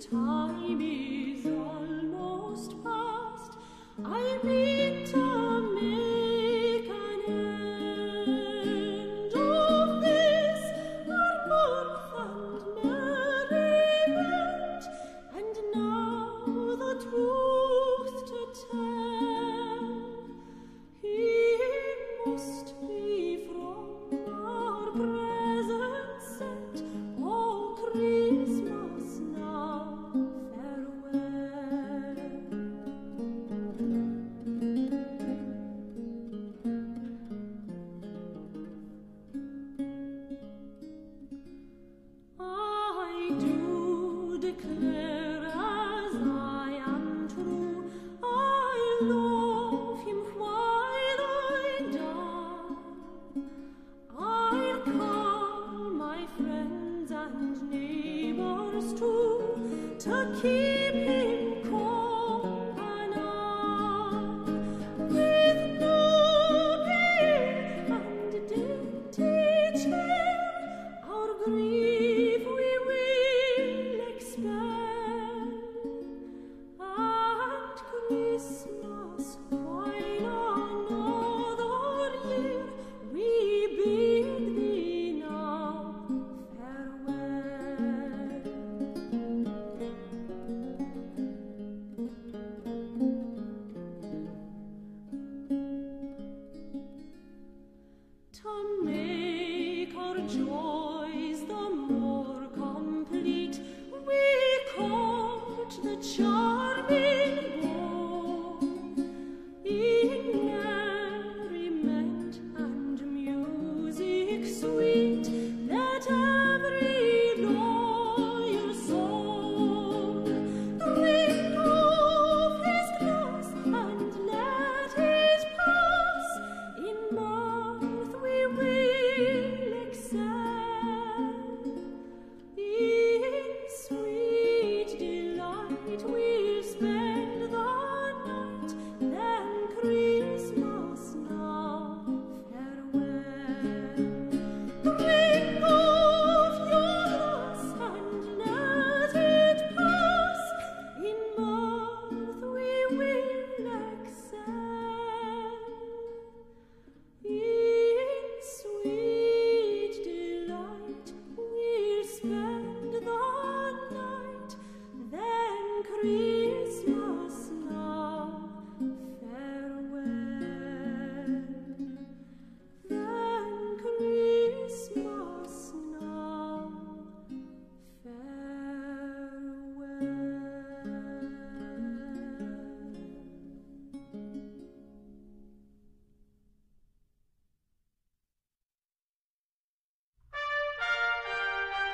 time is almost past. I mean to make an end of this our mirth and merriment, and now the truth to tell, he must be from our present set. Oh, Christmas now, farewell. I do declare, as I am true, I love him while I die. I'll call my friends and neighbors too, to keep him